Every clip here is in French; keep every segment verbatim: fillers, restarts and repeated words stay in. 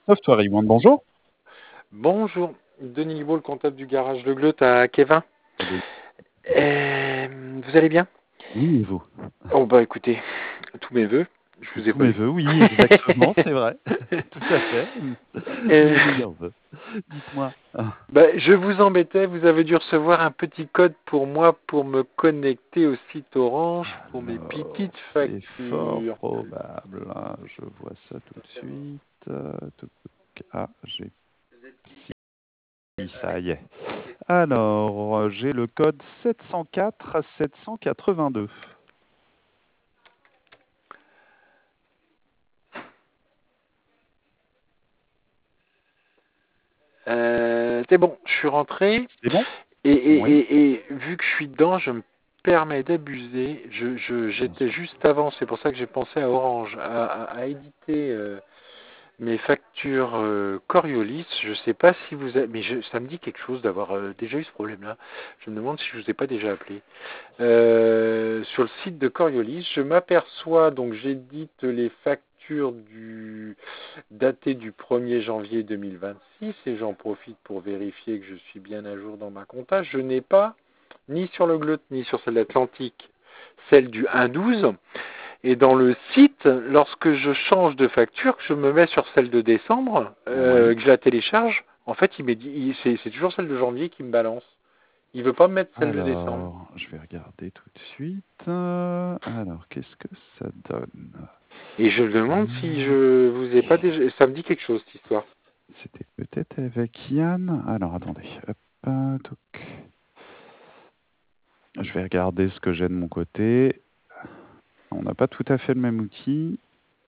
Software One, bonjour. Bonjour, Denis Libaud, le comptable du garage de Gleut à Kévin. Oui, Euh, vous allez bien? oui, et vous? Oh bah écoutez, tous mes voeux, je vous ai Tous pas mes eu. voeux, oui, exactement, c'est vrai. Tout à fait. Euh, Mes meilleurs voeux. Dites-moi. Ah, bah, je vous embêtais, vous avez dû recevoir un petit code pour moi pour me connecter au site Orange pour mes alors, petites c'est fort factures. probable, hein. Je vois ça tout de suite. Euh, tuc, tuc. Ah, j'ai... Si, ça y est. Alors, euh, j'ai le code sept cent quatre sept cent quatre-vingt-deux. Euh, c'est bon, je suis rentré C'est bon? et, et, Oui, et, et vu que je suis dedans, je me permets d'abuser. Je, je, bien j'étais sûr. juste avant, c'est pour ça que j'ai pensé à Orange, à, à, à éditer. Euh, mes factures euh, Coriolis, je ne sais pas si vous avez, mais je, ça me dit quelque chose d'avoir euh, déjà eu ce problème-là. Je me demande si je vous ai pas déjà appelé. Euh, sur le site de Coriolis, je m'aperçois, donc j'édite les factures du datées du premier janvier deux mille vingt-six et j'en profite pour vérifier que je suis bien à jour dans ma compta. Je n'ai pas, ni sur le Gleut, ni sur celle d'Atlantique, celle du un douze. Et dans le site, lorsque je change de facture, que je me mets sur celle de décembre, euh, Oui. que je la télécharge, en fait, il me dit, il- c'est, c'est toujours celle de janvier qui me balance. Il veut pas me mettre celle de décembre. Alors, je vais regarder tout de suite. Euh, Alors, qu'est-ce que ça donne? Et je me demande si Euh, je vous ai pas déjà, ça me dit quelque chose cette histoire. C'était peut-être avec Yann. Alors, attendez. Hop, euh, touc. Je vais regarder ce que j'ai de mon côté. On n'a pas tout à fait le même outil.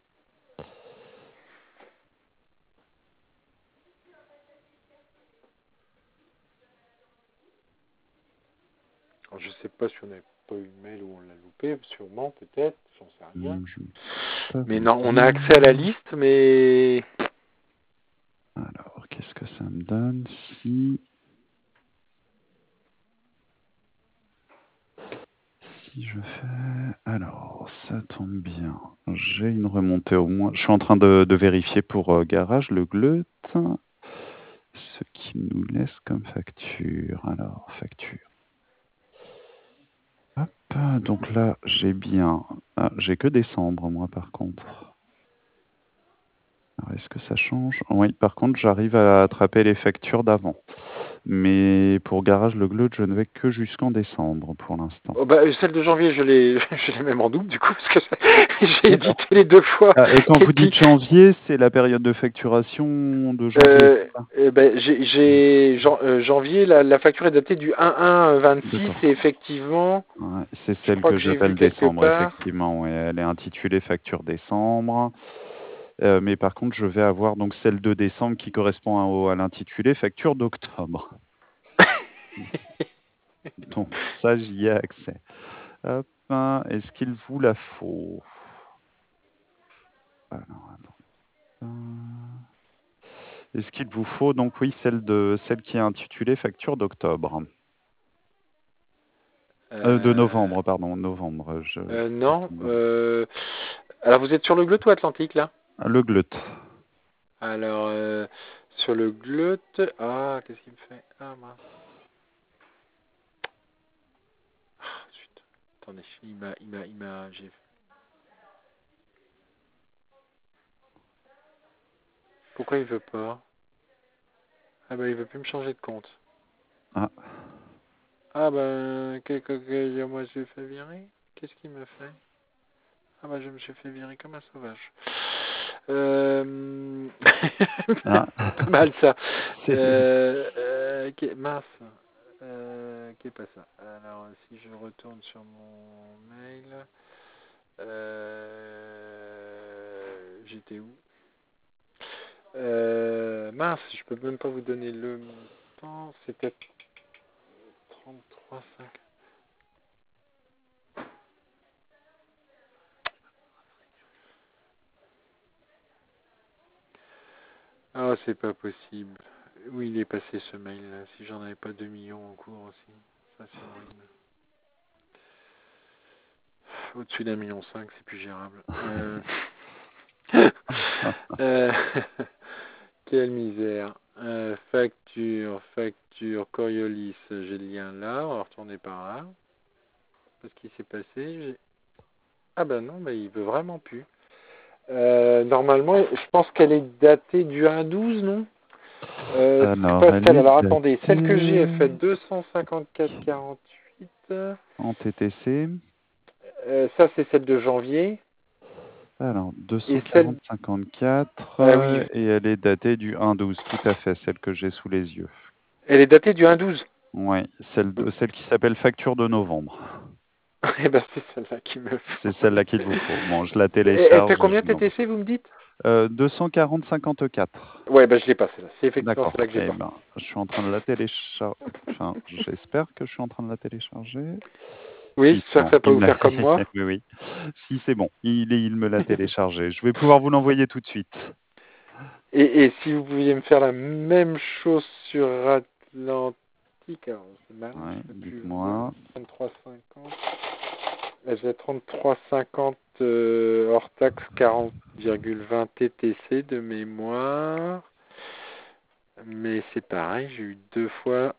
Alors, je sais pas si on n'a pas eu le mail ou on l'a loupé, sûrement, peut-être, j'en sais rien. Hmm, Je ne saurais pas Mais vous non, on a accès à la dire. liste, mais Alors, qu'est-ce que ça me donne si... Si je fais... Alors, ça tombe bien. J'ai une remontée au moins. Je suis en train de, de vérifier pour euh, Garage, le Gleut. Ce qui nous laisse comme facture. Alors, facture. Hop, donc là, j'ai bien... Ah, j'ai que décembre, moi, par contre. Alors, est-ce que ça change? Oui, par contre, j'arrive à attraper les factures d'avant. Mais pour Garage Le Gleut, je ne vais que jusqu'en décembre, pour l'instant. oh, bah, celle de janvier, je l'ai, je l'ai même en double, du coup, parce que ça- j'ai D'accord. édité les deux fois. Ah, et quand Et vous puis, dites janvier, c'est la période de facturation de janvier, Euh, c'est ça? eh ben, j'ai j'ai- jan- euh, janvier, la, la facture est datée du un un vingt-six et D'accord. effectivement, Ouais, c'est je celle crois que que j'ai vu j'appelle quelque décembre, part. effectivement. Ouais, elle est intitulée facture décembre. Euh, mais par contre, je vais avoir donc celle de décembre qui correspond à, au- à l'intitulé facture d'octobre. Donc ça, j'y ai accès. Hop, hein, est-ce qu'il vous la faut? Alors, attends. Est-ce qu'il vous faut donc oui celle de celle qui est intitulée facture d'octobre? Euh, de Euh, novembre, pardon, novembre. Je, euh, je non. confonds. euh, alors, vous êtes sur le Gleut ou Atlantique, là? Le Gleut. Alors, euh, sur le Gleut. Ah, qu'est-ce qu'il me fait? Ah, mince. Ah, zut. Attendez, il m'a, il m'a, il m'a, j'ai... Pourquoi il veut pas? Ah, bah, il veut plus me changer de compte. Ah, Ah, ben, que, que, que- moi, je l'ai fait virer? Qu'est-ce qu'il me fait? Ah bah je me suis fait virer comme un sauvage. Euh... ah. Pas mal ça. C'est Euh, euh, qui- Mince. Euh, qui est pas ça. Alors si je retourne sur mon mail. Euh... J'étais où? Euh... Mince, je peux même pas vous donner le montant. C'était trente-trois cinq. Ah, c'est pas possible. Où il est passé ce mail-là? Si j'en avais pas deux millions en cours aussi. Ça, c'est horrible. Au-dessus d'un million cinq, c'est plus gérable. Euh... euh... Quelle misère. Euh, facture, facture, Coriolis, j'ai le lien là, on va retourner par là. Qu'est-ce qui s'est passé? J'ai- Ah ben non, mais il veut vraiment plus. Euh, normalement, je pense qu'elle est datée du un douze, non? euh, C'est Alors, pas elle celle, est alors attendez, celle que j'ai, elle fait datée deux cent cinquante-quatre quarante-huit. en T T C. Euh, ça, c'est celle de janvier. Alors, Et celle... deux cent quarante cinquante-quatre, Ah euh, oui, et elle est datée du un douze, tout à fait, celle que j'ai sous les yeux. elle est datée du un douze. Oui, celle, de, celle qui s'appelle facture de novembre. Eh ben, c'est celle-là qui me C'est faut. celle-là qu'il vous faut. Bon, je la Et elle fait télécharge et je combien vous l'envoie. T T C, vous me dites? Euh, deux cent quarante cinquante-quatre. Ouais, ben je l'ai pas celle-là. C'est effectivement D'accord. celle-là que j'ai Eh pas. ben, je suis en train de la télécharger. Enfin, j'espère que je suis en train de la télécharger. Oui, Si, c'est j'espère que bon. ça va pas Il vous me l'a... faire comme moi. Oui, oui. Si, c'est bon. Il, est- il me l'a téléchargé. Je vais pouvoir vous l'envoyer tout de suite. Et, et si vous pouviez me faire la même chose sur Atlantique, alors c'est mal, Ouais, je peux plus voir. dites-moi. trente-trois cinquante. Là, j'ai trente-trois cinquante euh, hors taxe quarante virgule vingt T T C de mémoire. Mais c'est pareil, j'ai eu deux fois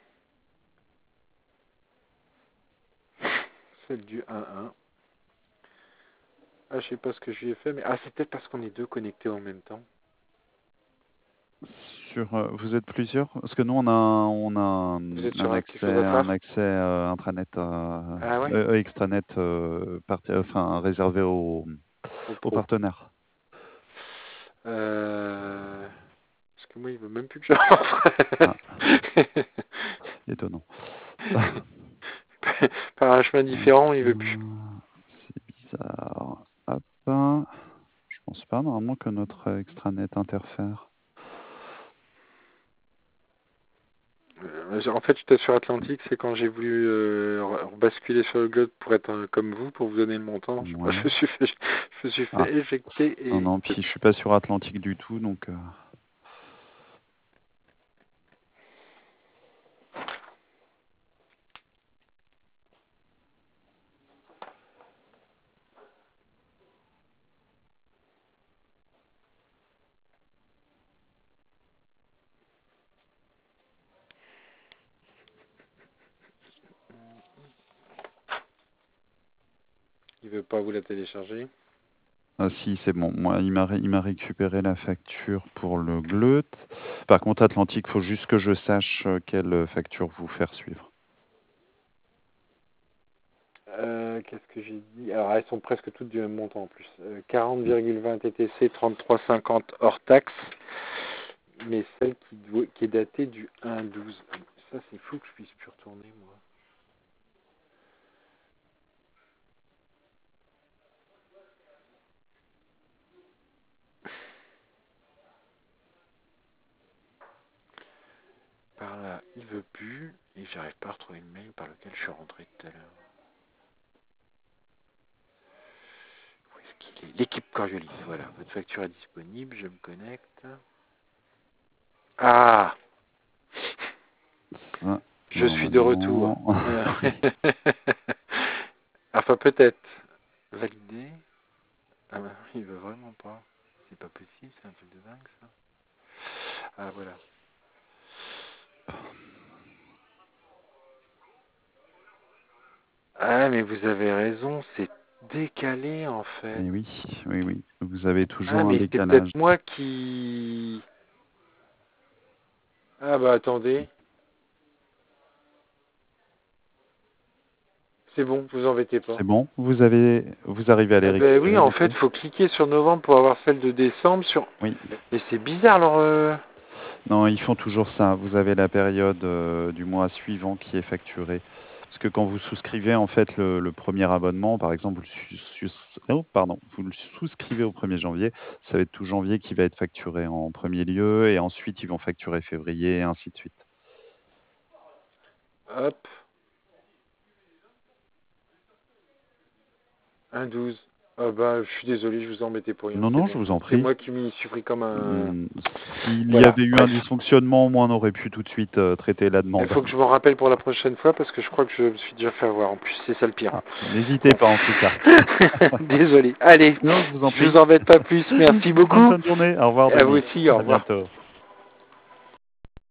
celle du un un. Ah, je sais pas ce que je lui ai fait, mais ah, c'est peut-être parce qu'on est deux connectés en même temps. Sur, euh, vous êtes plusieurs? Parce que nous, on a, un- on a Vous un, êtes un sur un, quelque accès, chose à un faire? accès euh, intranet, euh, Ah ouais? euh, extranet, euh, parti- enfin, réservé aux, Au aux pro. partenaires. Euh... Parce que moi, il veut même plus que je rentre. Ah, étonnant. Par un chemin Donc, différent, il veut plus. euh, c'est bizarre. Hop. Je pense pas normalement que notre extranet interfère. Euh, En fait, j'étais sur Atlantique, c'est quand j'ai voulu euh, re- basculer sur le globe pour être euh, comme vous, pour vous donner le montant. Je, sais pas, je Ouais. me suis fait, je me suis Ah, fait éjecter et non, il non, veut puis je plus. suis pas sur Atlantique du tout, donc. euh, Il veut pas vous la télécharger. Ah si, c'est bon. Moi, il m'a ré- il m'a récupéré la facture pour le G L U T. Par contre, Atlantique, faut juste que je sache euh, quelle facture vous faire suivre. Euh, Qu'est-ce que j'ai dit? Alors, elles sont presque toutes du même montant en plus. Euh, quarante Mm. virgule vingt T T C, trente-trois cinquante hors taxe. Mais celle qui, doit- qui est datée du un douze. Ça, c'est fou que je puisse plus retourner, moi. Par là, il veut plus. Et j'arrive pas à retrouver le mail par lequel je suis rentré tout à l'heure. Où est-ce qu'il est? L'équipe Coriolis, voilà. Votre facture est disponible, je me connecte. Ah! Ça, Je suis de retour. normalement. Euh, enfin, peut-être. Valider. Ah bah, il veut vraiment pas. C'est pas possible, c'est un truc de dingue, ça. Ah, voilà. Ah, mais vous avez raison, c'est décalé, en fait. Et oui, oui, oui. Vous avez Ah, toujours un mais c'est peut-être décalage. moi qui... Ah, bah, attendez. C'est bon, vous embêtez pas. C'est bon? Vous avez, vous arrivez à les Eh ben oui, récupérer, en les fait, clés? faut cliquer sur novembre pour avoir celle de décembre. Sur... Oui. Mais c'est bizarre, leur... euh, Non, ils font toujours ça. Vous avez la période euh, du mois suivant qui est facturée. Parce que quand vous souscrivez en fait le, le premier abonnement, par exemple, vous le, sus- sus- oh, pardon, vous le souscrivez au premier janvier, ça va être tout janvier qui va être facturé en premier lieu, et ensuite ils vont facturer février, et ainsi de suite. Hop, un douze. Ah bah, je suis désolé, je vous ai embêté pour rien, Non, c'est non, je bon. vous en C'est prie. moi qui m'y suis pris comme un... Hmm, S'il y Voilà, avait eu un bref. dysfonctionnement, au moins on aurait pu tout de suite euh, traiter la Il demande. faut que je m'en rappelle pour la prochaine fois parce que je crois que je me suis déjà fait avoir. En plus, c'est ça le pire. Ah, n'hésitez Bon. pas en tout cas. Désolé. Allez, Non, je vous en je prie. vous embête pas plus. Merci Bonne beaucoup. fin de journée. Au revoir, Et à vous Denis. aussi, au À revoir. bientôt.